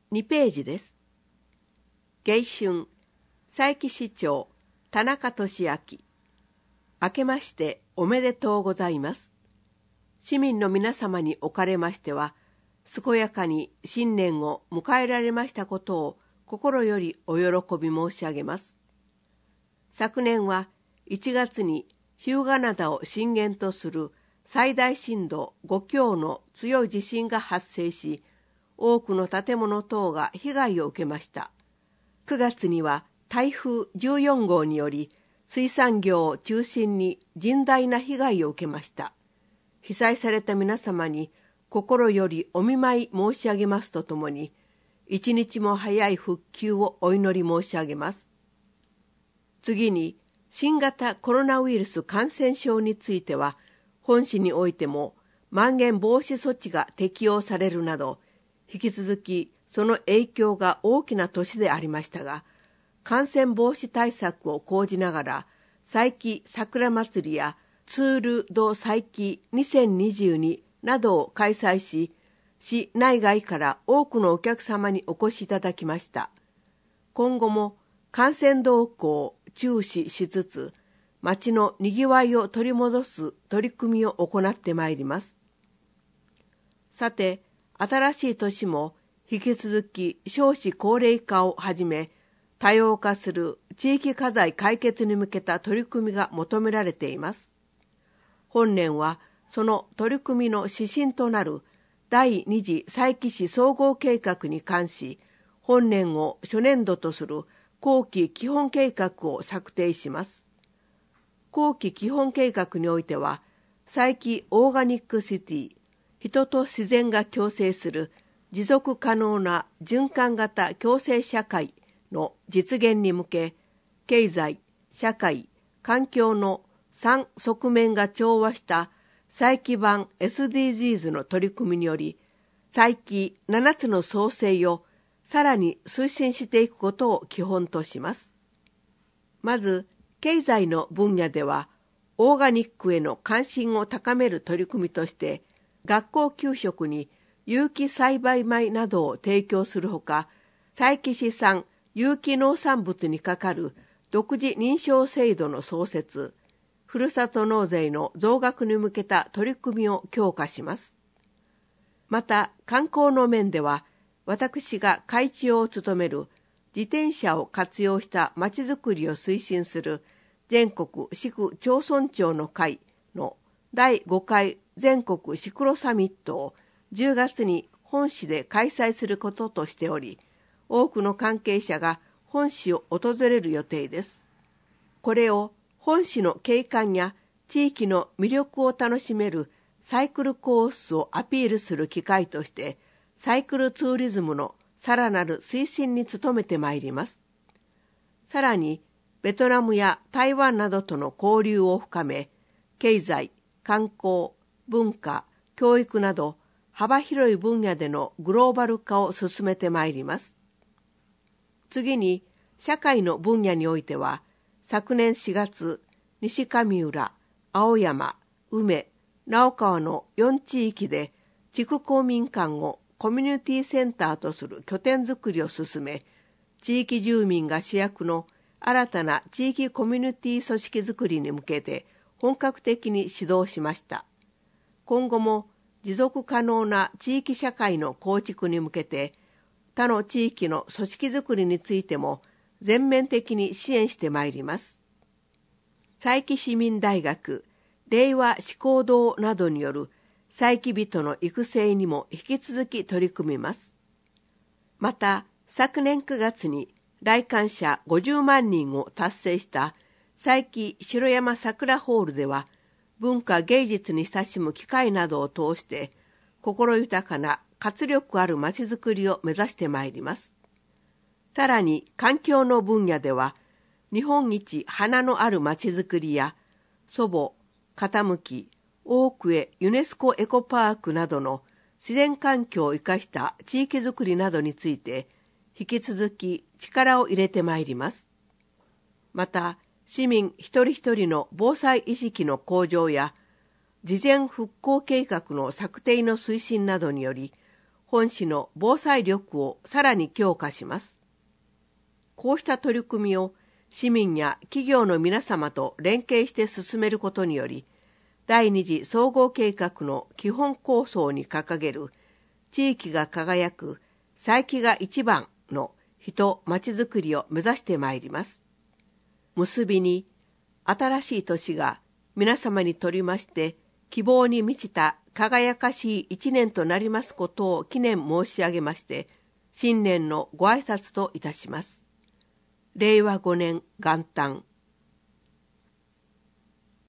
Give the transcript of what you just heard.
2ページです。迎春、佐伯市長、田中俊明。明けましておめでとうございます。市民の皆様におかれましては、健やかに新年を迎えられましたことを心よりお喜び申し上げます。昨年は1月に日向灘を震源とする最大震度5強の強い地震が発生し、多くの建物等が被害を受けました。9月には台風14号により水産業を中心に甚大な被害を受けました。被災された皆様に心よりお見舞い申し上げますとともに、一日も早い復旧をお祈り申し上げます。次に、新型コロナウイルス感染症については、本市においてもまん延防止措置が適用されるなど、引き続きその影響が大きな年でありましたが、感染防止対策を講じながら、佐伯桜祭りやツール・ド・佐伯2022などを開催し、市内外から多くのお客様にお越しいただきました。今後も感染動向を注視しつつ、町のにぎわいを取り戻す取り組みを行ってまいります。さて、新しい年も引き続き少子高齢化をはじめ、多様化する地域課題解決に向けた取り組みが求められています。本年はその取り組みの指針となる第2次佐伯市総合計画に関し、本年を初年度とする後期基本計画を策定します。後期基本計画においては、佐伯オーガニックシティ、人と自然が共生する持続可能な循環型共生社会の実現に向け、経済、社会、環境の3側面が調和した佐伯版 SDGs の取り組みにより、佐伯7つの創生をさらに推進していくことを基本とします。まず、経済の分野では、オーガニックへの関心を高める取り組みとして、学校給食に有機栽培米などを提供するほか、佐伯市産有機農産物にかかる独自認証制度の創設、ふるさと納税の増額に向けた取り組みを強化します。また、観光の面では、私が会長を務める自転車を活用したまちづくりを推進する全国市区町村長の会の第5回全国シクロサミットを10月に本市で開催することとしており、多くの関係者が本市を訪れる予定です。これを本市の景観や地域の魅力を楽しめるサイクルコースをアピールする機会として、サイクルツーリズムのさらなる推進に努めてまいります。さらに、ベトナムや台湾などとの交流を深め、経済、観光、文化、教育など幅広い分野でのグローバル化を進めてまいります。次に、社会の分野においては、昨年4月、西上浦、青山、梅、直川の4地域で地区公民館をコミュニティセンターとする拠点づくりを進め、地域住民が主役の新たな地域コミュニティ組織づくりに向けて本格的に指導しました。今後も持続可能な地域社会の構築に向けて、他の地域の組織づくりについても全面的に支援してまいります。佐伯市民大学、令和志向堂などによる佐伯人の育成にも引き続き取り組みます。また、昨年9月に来館者50万人を達成した佐伯城山桜ホールでは、文化芸術に親しむ機会などを通して、心豊かな活力あるまちづくりを目指してまいります。さらに、環境の分野では、日本一花のあるまちづくりや、祖母、傾き、大久江ユネスコエコパークなどの自然環境を生かした地域づくりなどについて、引き続き力を入れてまいります。また、市民一人一人の防災意識の向上や、事前復興計画の策定の推進などにより、 本市の防災力をさらに強化します。こうした取り組みを市民や企業の皆様と連携して進めることにより、第二次総合計画の基本構想に掲げる地域が輝く佐伯が一番の人・まちづくりを目指してまいります。結びに、新しい年が皆様にとりまして希望に満ちた輝かしい一年となりますことを記念申し上げまして、新年のご挨拶といたします。令和5年元旦